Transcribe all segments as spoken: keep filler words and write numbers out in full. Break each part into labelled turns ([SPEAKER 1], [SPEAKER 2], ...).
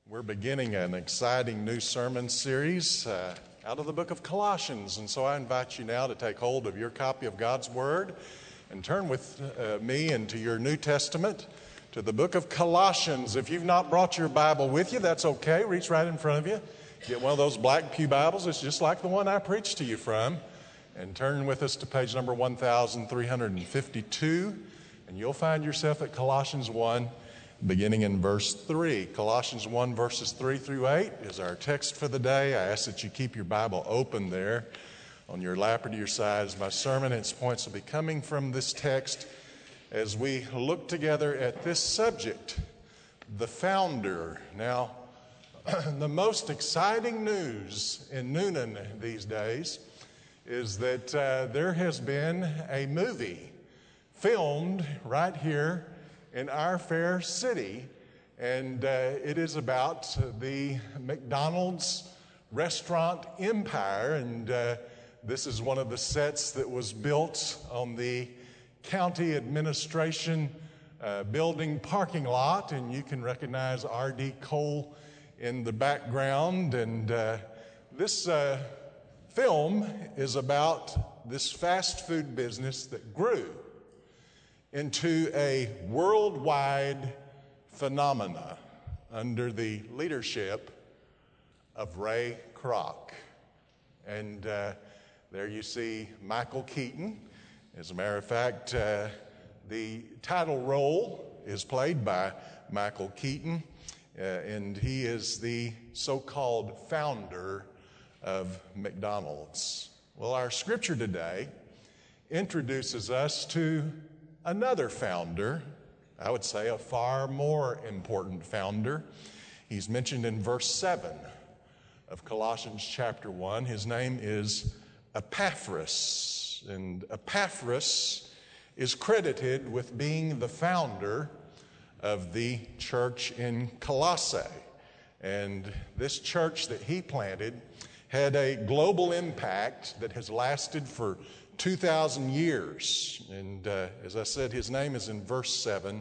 [SPEAKER 1] We're beginning an exciting new sermon series uh, out of the book of Colossians. And so I invite you now to take hold of your copy of God's Word and turn with uh, me into your New Testament to the book of Colossians. If you've not brought your Bible with you, that's okay. Reach right in front of you. Get one of those black pew Bibles. It's just like the one I preached to you from. And turn with us to page number one thousand three hundred fifty-two. And you'll find yourself at Colossians one. Beginning in verse three. Colossians one, verses three through eight is our text for the day. I ask that you keep your Bible open there on your lap or to your side as my sermon and its points will be coming from this text as we look together at this subject, the founder. Now, the most exciting news in Newnan these days is that uh, there has been a movie filmed right here in our fair city, and uh, it is about the McDonald's restaurant empire, and uh, this is one of the sets that was built on the county administration uh, building parking lot, and you can recognize R D Cole in the background, and uh, this uh, film is about this fast food business that grew into a worldwide phenomena under the leadership of Ray Kroc. And uh, there you see Michael Keaton. As a matter of fact, uh, the title role is played by Michael Keaton, uh, and he is the so-called founder of McDonald's. Well, our scripture today introduces us to another founder, I would say a far more important founder. He's mentioned in verse seven of Colossians chapter one. His name is Epaphras. And Epaphras is credited with being the founder of the church in Colossae. And this church that he planted had a global impact that has lasted for two thousand years. And uh, as I said, his name is in verse seven.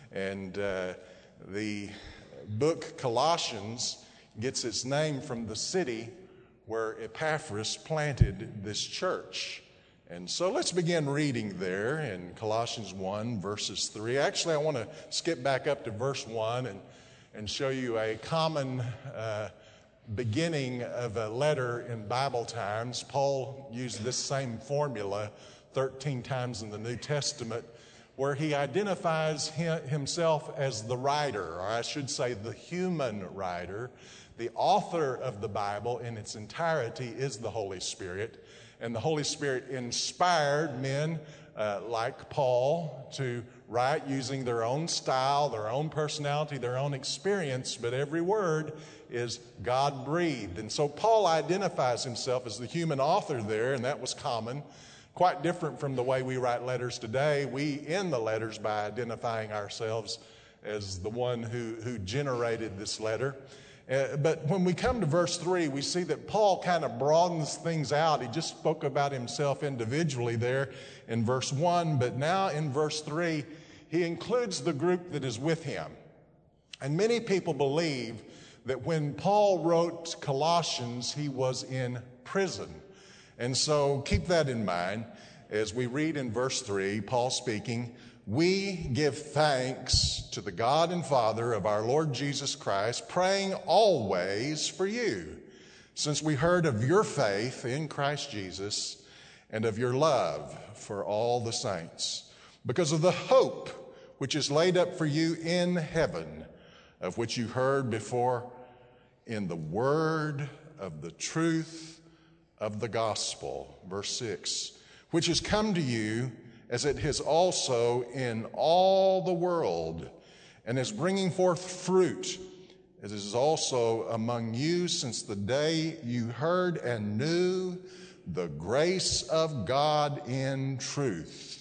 [SPEAKER 1] And uh, the book Colossians gets its name from the city where Epaphras planted this church. And so let's begin reading there in Colossians one, verses three. Actually, I want to skip back up to verse one and, and show you a common uh, beginning of a letter in Bible times. Paul used this same formula thirteen times in the New Testament, where he identifies himself as the writer, or I should say the human writer. The author of the Bible in its entirety is the Holy Spirit, and the Holy Spirit inspired men uh, like Paul to write using their own style, their own personality, their own experience, but every word is God-breathed. And so Paul identifies himself as the human author there, and that was common. Quite different from the way we write letters today. We end the letters by identifying ourselves as the one who, who generated this letter. Uh, but when we come to verse three, we see that Paul kind of broadens things out. He just spoke about himself individually there in verse one, but now in verse three, he includes the group that is with him. And many people believe that when Paul wrote Colossians, he was in prison. And so keep that in mind as we read in verse three, Paul speaking, "We give thanks to the God and Father of our Lord Jesus Christ, praying always for you, since we heard of your faith in Christ Jesus and of your love for all the saints, because of the hope which is laid up for you in heaven, of which you heard before in the word of the truth of the gospel," verse six, "which has come to you as it has also in all the world, and is bringing forth fruit, as it is also among you since the day you heard and knew the grace of God in truth,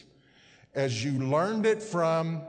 [SPEAKER 1] as you learned it from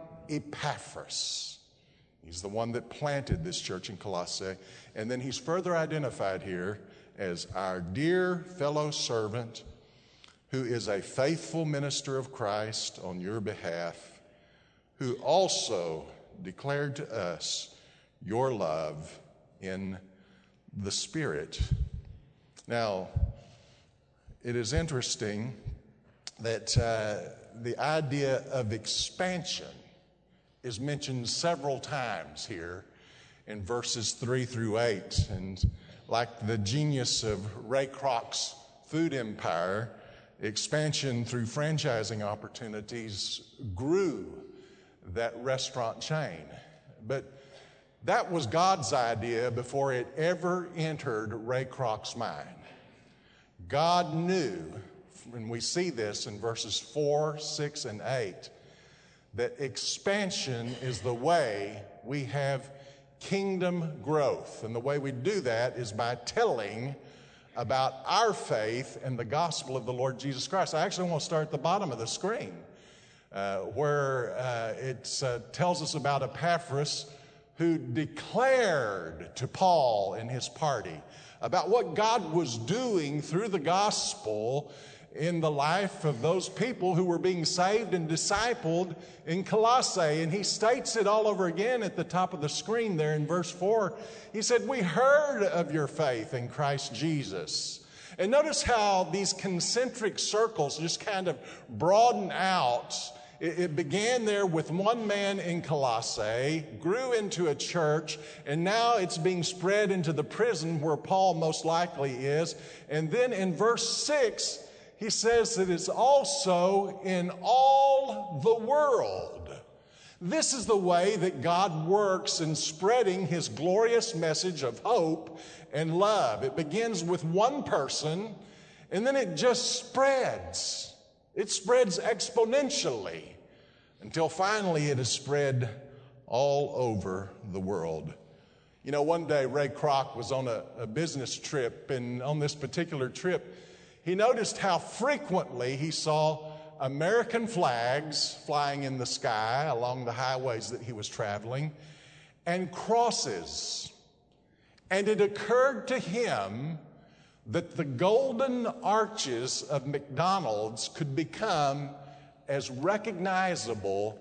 [SPEAKER 1] Epaphras." He's the one that planted this church in Colossae. And then he's further identified here as our dear fellow servant, who is a faithful minister of Christ on your behalf, who also declared to us your love in the Spirit. Now, it is interesting that uh, the idea of expansion is mentioned several times here in verses three through eight. And like the genius of Ray Kroc's food empire, expansion through franchising opportunities grew that restaurant chain. But that was God's idea before it ever entered Ray Kroc's mind. God knew, and we see this in verses four, six, and eight, that expansion is the way we have kingdom growth. And the way we do that is by telling about our faith and the gospel of the Lord Jesus Christ. I actually want to start at the bottom of the screen uh, where uh, it uh, tells us about Epaphras, who declared to Paul and his party about what God was doing through the gospel in the life of those people who were being saved and discipled in Colossae. And he states it all over again at the top of the screen there in verse four. He said, "We heard of your faith in Christ Jesus." And notice how these concentric circles just kind of broaden out. It began there with one man in Colossae, grew into a church, and now it's being spread into the prison where Paul most likely is. And then in verse six, he says that it's also in all the world. This is the way that God works in spreading his glorious message of hope and love. It begins with one person, and then it just spreads. It spreads exponentially until finally it is spread all over the world. You know, one day Ray Kroc was on a, a business trip, and on this particular trip, he noticed how frequently he saw American flags flying in the sky along the highways that he was traveling, and crosses. And it occurred to him that the golden arches of McDonald's could become as recognizable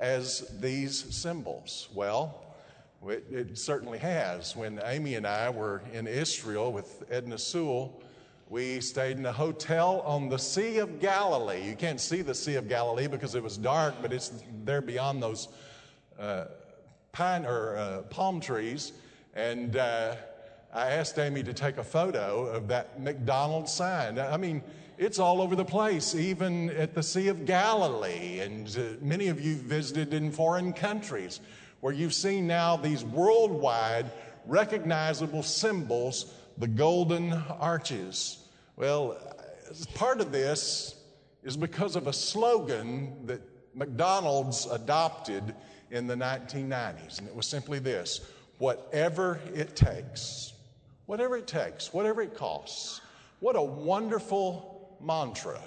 [SPEAKER 1] as these symbols. Well, it, it certainly has. When Amy and I were in Israel with Edna Sewell, we stayed in a hotel on the Sea of Galilee. You can't see the Sea of Galilee because it was dark, but it's there beyond those uh, pine or uh, palm trees. And uh, I asked Amy to take a photo of that McDonald's sign. I mean, it's all over the place, even at the Sea of Galilee. And uh, many of you visited in foreign countries where you've seen now these worldwide recognizable symbols, the golden arches. Well, part of this is because of a slogan that McDonald's adopted in the nineteen nineties. And it was simply this: whatever it takes. Whatever it takes, whatever it costs. What a wonderful mantra.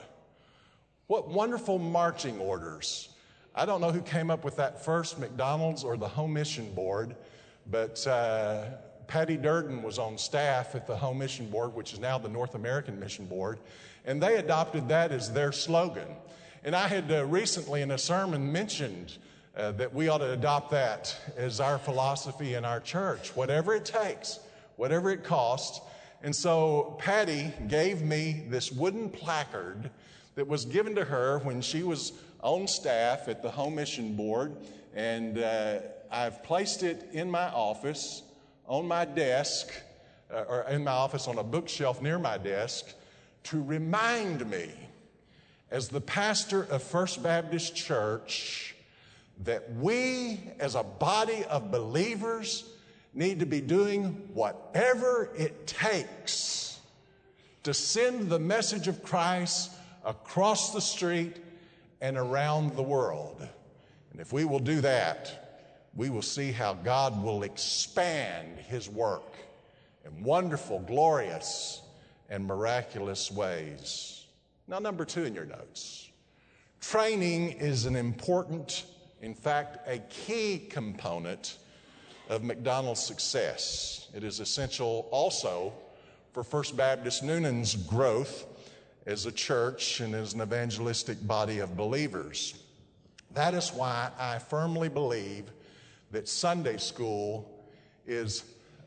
[SPEAKER 1] What wonderful marching orders. I don't know who came up with that first, McDonald's or the Home Mission Board, but uh, Patty Durden was on staff at the Home Mission Board, which is now the North American Mission Board, and they adopted that as their slogan. And I had uh, recently in a sermon mentioned uh, that we ought to adopt that as our philosophy in our church. Whatever it takes, whatever it costs. And so Patty gave me this wooden placard that was given to her when she was on staff at the Home Mission Board. And uh, I've placed it in my office, on my desk, uh, or in my office on a bookshelf near my desk, to remind me, as the pastor of First Baptist Church, that we as a body of believers need to be doing whatever it takes to send the message of Christ across the street and around the world. And if we will do that, we will see how God will expand his work in wonderful, glorious, and miraculous ways. Now, number two in your notes. Training is an important, in fact, a key component of McDonald's success. It is essential also for First Baptist Noonan's growth as a church and as an evangelistic body of believers. That is why I firmly believe that Sunday school is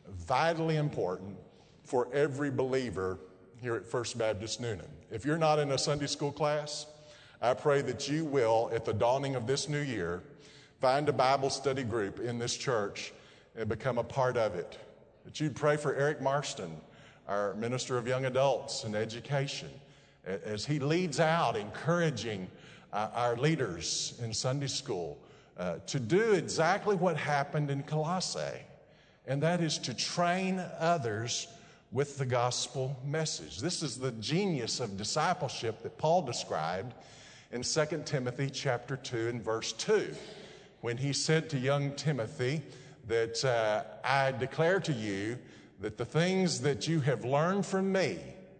[SPEAKER 1] vitally important for every believer here at First Baptist Newnan. If you're not in a Sunday school class, I pray that you will, at the dawning of this new year, find a Bible study group in this church and become a part of it. That you'd pray for Eric Marston, our Minister of Young Adults and Education, as he leads out encouraging uh, our leaders in Sunday school uh, to do exactly what happened in Colossae, and that is to train others with the gospel message. This is the genius of discipleship that Paul described in Second Timothy chapter two and verse two, when he said to young Timothy that uh, I declare to you that the things that you have learned from me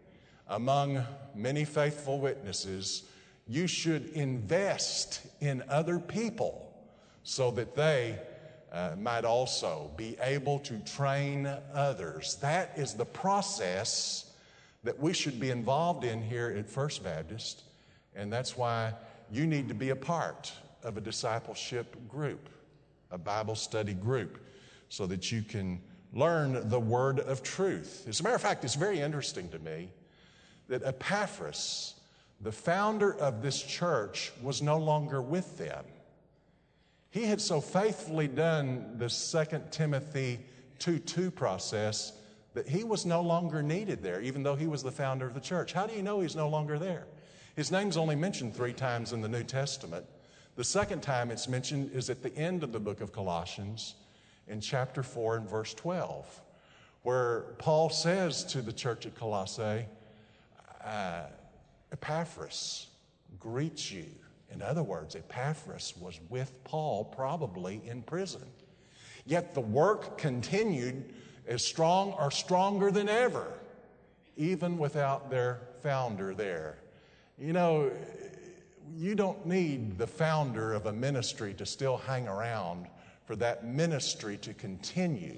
[SPEAKER 1] among many faithful witnesses, you should invest in other people so that they uh, might also be able to train others. That is the process that we should be involved in here at First Baptist, and that's why you need to be a part of a discipleship group, a Bible study group, so that you can learn the word of truth. As a matter of fact, it's very interesting to me that Epaphras, the founder of this church, was no longer with them. He had so faithfully done the Second Timothy two two process that he was no longer needed there, even though he was the founder of the church. How do you know he's no longer there? His name's only mentioned three times in the New Testament. The second time it's mentioned is at the end of the book of Colossians, in chapter four and verse twelve, where Paul says to the church at Colossae, uh, Epaphras greets you. In other words, Epaphras was with Paul probably in prison. Yet the work continued as strong or stronger than ever, even without their founder there. You know, you don't need the founder of a ministry to still hang around for that ministry to continue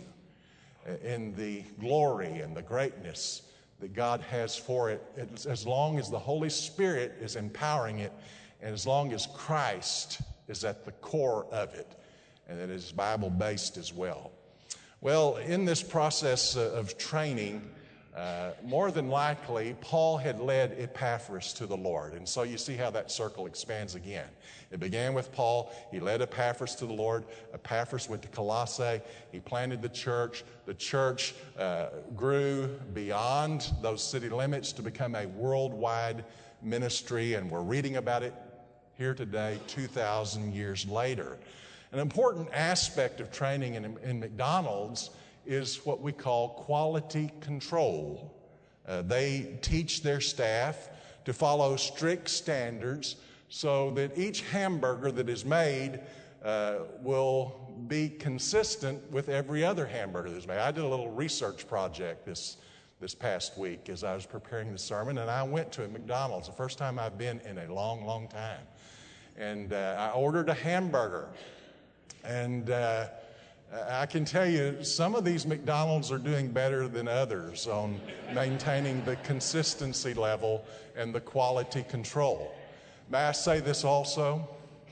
[SPEAKER 1] in the glory and the greatness that God has for it, as long as the Holy Spirit is empowering it and as long as Christ is at the core of it, and it is Bible-based as well. Well, in this process of training, Uh, more than likely, Paul had led Epaphras to the Lord. And so you see how that circle expands again. It began with Paul. He led Epaphras to the Lord. Epaphras went to Colossae. He planted the church. The church uh, grew beyond those city limits to become a worldwide ministry. And we're reading about it here today, two thousand years later. An important aspect of training in, in McDonald's is what we call quality control. Uh, they teach their staff to follow strict standards so that each hamburger that is made uh, will be consistent with every other hamburger that's made. I did a little research project this this past week as I was preparing the sermon, and I went to a McDonald's, the first time I've been in a long, long time. And uh, I ordered a hamburger, and uh, I can tell you, some of these McDonald's are doing better than others on maintaining the consistency level and the quality control. May I say this also?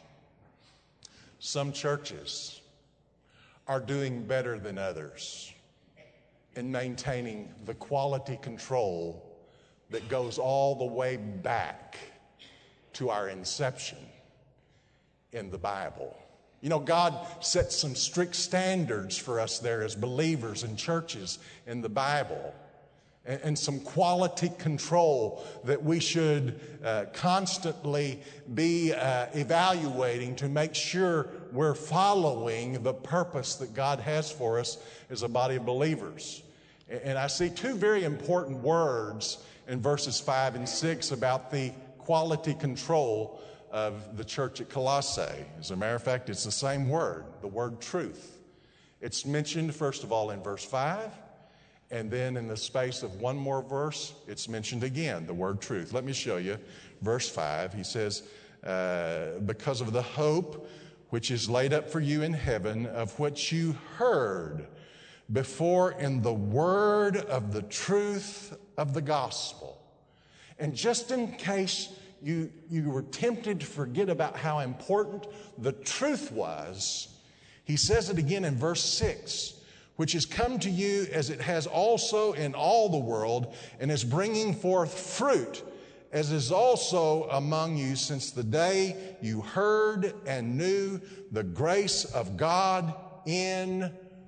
[SPEAKER 1] Some churches are doing better than others in maintaining the quality control that goes all the way back to our inception in the Bible. You know, God set some strict standards for us there as believers and churches in the Bible, and, and some quality control that we should uh, constantly be uh, evaluating to make sure we're following the purpose that God has for us as a body of believers. And, and I see two very important words in verses five and six about the quality control of the church at Colossae. As a matter of fact, it's the same word, the word truth. It's mentioned, first of all, in verse five, and then in the space of one more verse, it's mentioned again, the word truth. Let me show you. Verse five, he says, uh, because of the hope which is laid up for you in heaven, of which you heard before in the word of the truth of the gospel. And just in case You, you were tempted to forget about how important the truth was, he says it again in verse six, which has come to you as it has also in all the world, and is bringing forth fruit, as is also among you since the day you heard and knew the grace of God in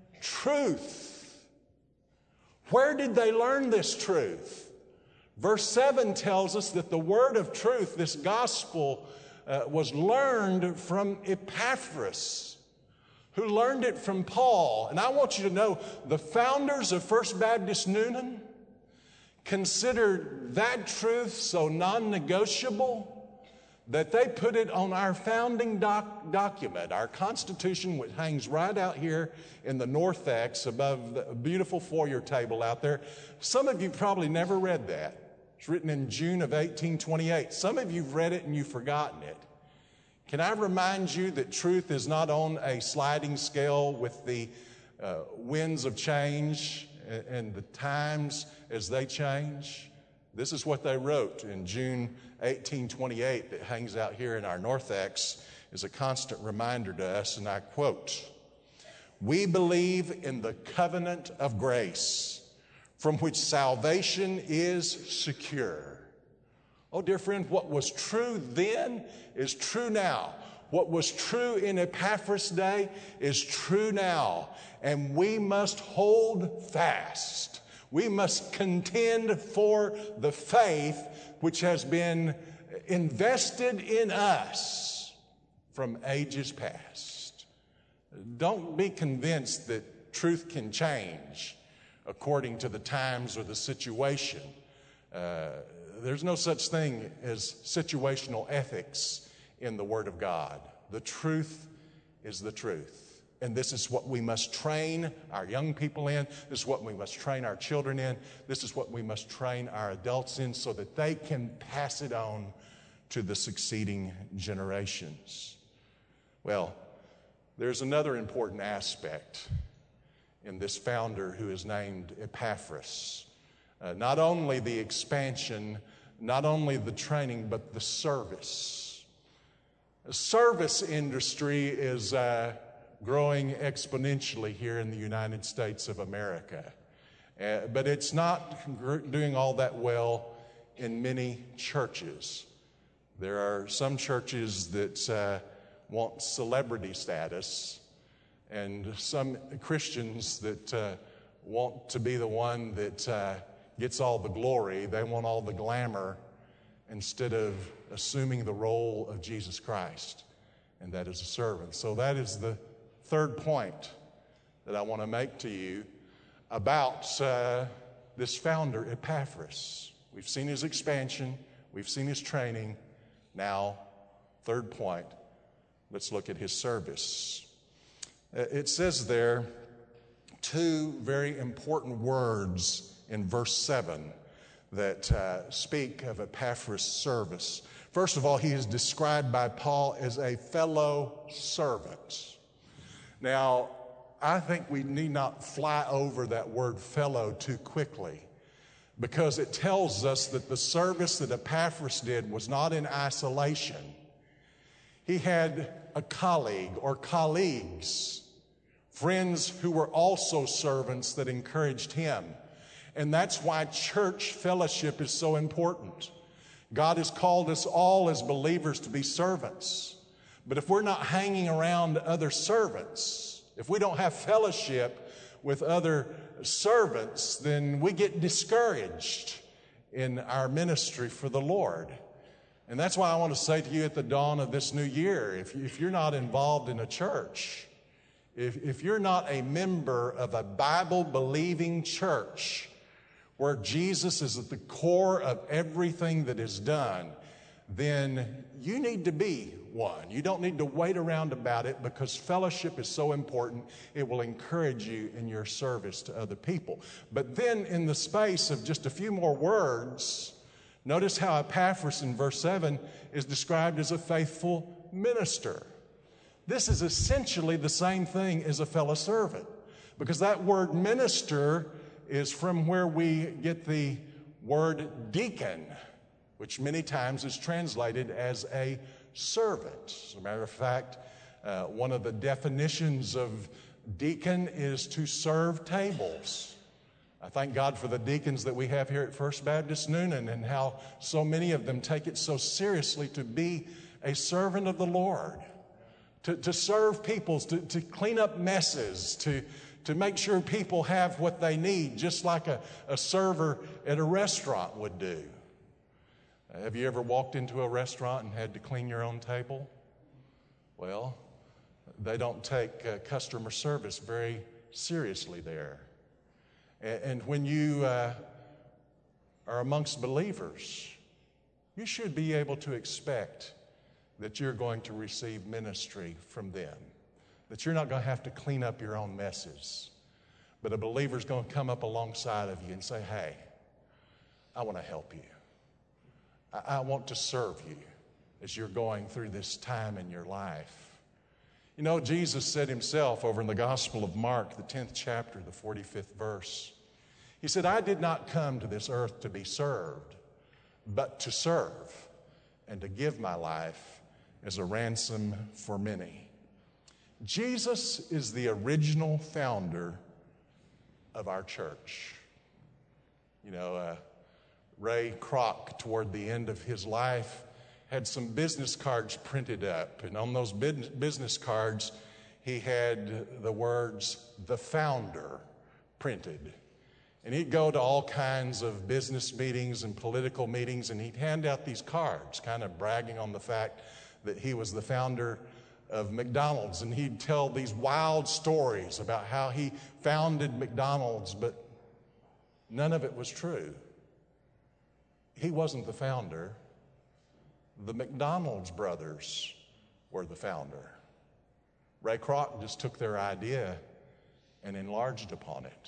[SPEAKER 1] truth. Where did they learn this truth? Verse seven tells us that the word of truth, this gospel, uh, was learned from Epaphras, who learned it from Paul. And I want you to know, the founders of First Baptist Newnan considered that truth so non-negotiable that they put it on our founding doc- document, our Constitution, which hangs right out here in the narthex above the beautiful foyer table out there. Some of you probably never read that. It's written in June of eighteen twenty-eight. Some of you have read it and you've forgotten it. Can I remind you that truth is not on a sliding scale with the uh, winds of change and the times as they change? This is what they wrote in June eighteen twenty-eight that hangs out here in our narthex is a constant reminder to us, and I quote, "We believe in the covenant of grace from which salvation is secure." Oh, dear friend, what was true then is true now. What was true in Epaphras' day is true now. And we must hold fast. We must contend for the faith which has been invested in us from ages past. Don't be convinced that truth can change according to the times or the situation. Uh, there's no such thing as situational ethics in the Word of God. The truth is the truth. And this is what we must train our young people in. This is what we must train our children in. This is what we must train our adults in so that they can pass it on to the succeeding generations. Well, there's another important aspect in this founder who is named Epaphras. Uh, not only the expansion, not only the training, but the service. The service industry is uh, growing exponentially here in the United States of America. Uh, but it's not gr- doing all that well in many churches. There are some churches that uh, want celebrity status, and some Christians that uh, want to be the one that uh, gets all the glory. They want all the glamour instead of assuming the role of Jesus Christ, and that is a servant. So that is the third point that I want to make to you about uh, this founder, Epaphras. We've seen his expansion. We've seen his training. Now, third point, let's look at his service. It says there two very important words in verse seven that uh, speak of Epaphras' service. First of all, he is described by Paul as a fellow servant. Now, I think we need not fly over that word fellow too quickly, because it tells us that the service that Epaphras did was not in isolation. He had a colleague or colleagues, friends who were also servants that encouraged him. And that's why church fellowship is so important. God has called us all as believers to be servants. But if we're not hanging around other servants, if we don't have fellowship with other servants, then we get discouraged in our ministry for the Lord. And that's why I want to say to you at the dawn of this new year, if, if you're not involved in a church, if, if you're not a member of a Bible-believing church where Jesus is at the core of everything that is done, then you need to be one. You don't need to wait around about it, because fellowship is so important. It will encourage you in your service to other people. But then in the space of just a few more words, notice how Epaphras in verse seven is described as a faithful minister. This is essentially the same thing as a fellow servant, because that word minister is from where we get the word deacon, which many times is translated as a servant. As a matter of fact, uh, one of the definitions of Deacon is to serve tables. I thank God for the deacons that we have here at First Baptist Newnan and how so many of them take it so seriously to be a servant of the Lord, to, to serve people, to, to clean up messes, to, to make sure people have what they need, just like a, a server at a restaurant would do. Have you ever walked into a restaurant and had to clean your own table? Well, they don't take uh, customer service very seriously there. And, and when you uh, are amongst believers, you should be able to expect that you're going to receive ministry from them, that you're not going to have to clean up your own messes, but a believer's going to come up alongside of you and say, hey, I want to help you. I, I want to serve you as you're going through this time in your life. You know, Jesus said himself over in the Gospel of Mark, the tenth chapter, the forty-fifth verse. He said, I did not come to this earth to be served, but to serve and to give my life as a ransom for many. Jesus is the original founder of our church. You know, uh, Ray Kroc, toward the end of his life, had some business cards printed up. And on those business cards, he had the words, the founder, printed. And he'd go to all kinds of business meetings and political meetings, and he'd hand out these cards, kind of bragging on the fact that he was the founder of McDonald's. And he'd tell these wild stories about how he founded McDonald's, but none of it was true. He wasn't the founder. The McDonald's brothers were the founder. Ray Kroc just took their idea and enlarged upon it.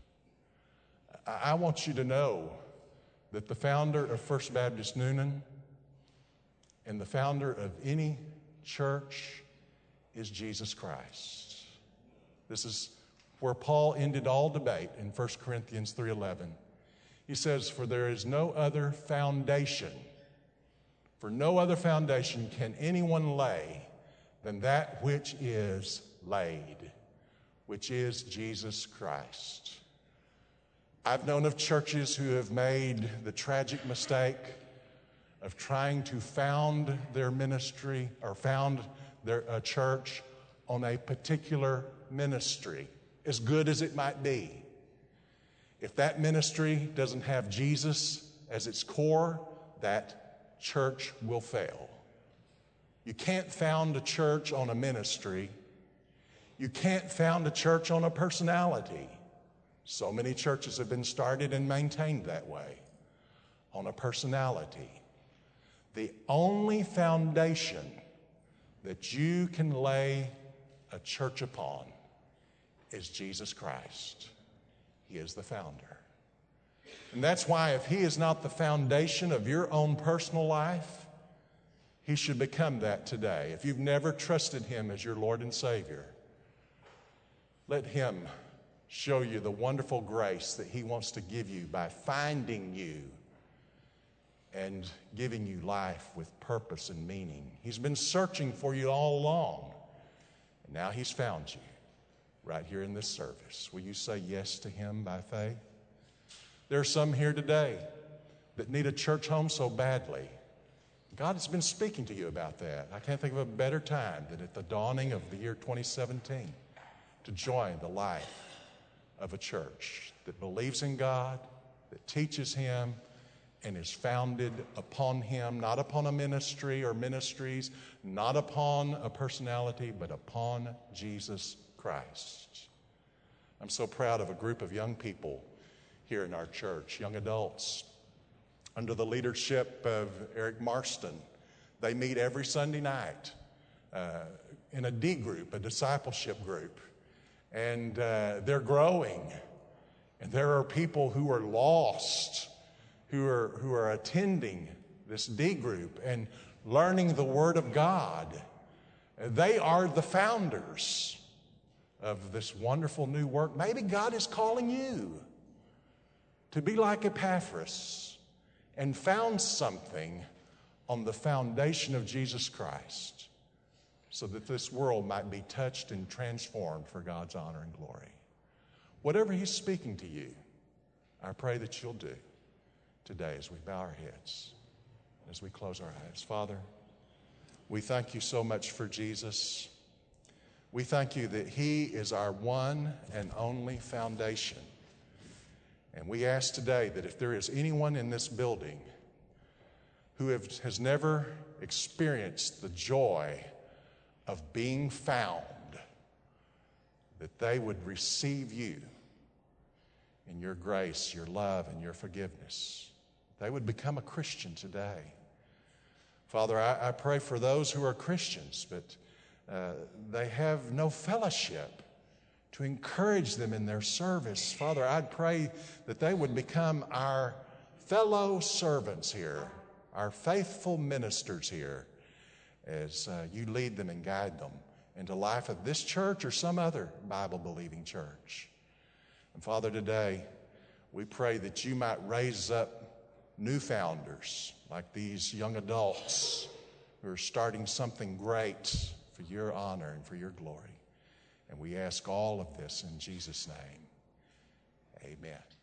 [SPEAKER 1] I want you to know that the founder of First Baptist Newnan and the founder of any church is Jesus Christ. This is where Paul ended all debate in First Corinthians three eleven. He says, for there is no other foundation, for no other foundation can anyone lay than that which is laid, which is Jesus Christ. I've known of churches who have made the tragic mistake of trying to found their ministry or found their a church on a particular ministry, as good as it might be. If that ministry doesn't have Jesus as its core, that church will fail. You can't found a church on a ministry. You can't found a church on a personality. So many churches have been started and maintained that way, on a personality. The only foundation that you can lay a church upon is Jesus Christ. He is the founder. And that's why if he is not the foundation of your own personal life, he should become that today. If you've never trusted him as your Lord and Savior, let him show you the wonderful grace that he wants to give you by finding you and giving you life with purpose and meaning. He's been searching for you all along, and now he's found you right here in this service. Will you say yes to him by faith? There are some here today that need a church home so badly. God has been speaking to you about that. I can't think of a better time than at the dawning of the year twenty seventeen to join the life of a church that believes in God, that teaches him, and is founded upon him, not upon a ministry or ministries, not upon a personality, but upon Jesus Christ. I'm so proud of a group of young people here in our church, young adults, under the leadership of Eric Marston. They meet every Sunday night uh, in a D group, a discipleship group, and uh, they're growing. And there are people who are lost, who are who are attending this D group and learning the Word of God. They are the founders of this wonderful new work. Maybe God is calling you to be like Epaphras and found something on the foundation of Jesus Christ. so that this world might be touched and transformed for God's honor and glory. Whatever He's speaking to you, I pray that you'll do today as we bow our heads, as we close our eyes. Father, we thank you so much for Jesus. We thank you that He is our one and only foundation. And we ask today that if there is anyone in this building who have, has never experienced the joy of being found, that they would receive you in your grace, your love, and your forgiveness. They would become a Christian today. Father, I, I pray for those who are Christians, but uh, they have no fellowship to encourage them in their service. Father, I'd pray that they would become our fellow servants here, our faithful ministers here, as uh, you lead them and guide them into life of this church or some other Bible-believing church. And Father, today we pray that you might raise up new founders like these young adults who are starting something great for your honor and for your glory. And we ask all of this in Jesus' name. Amen.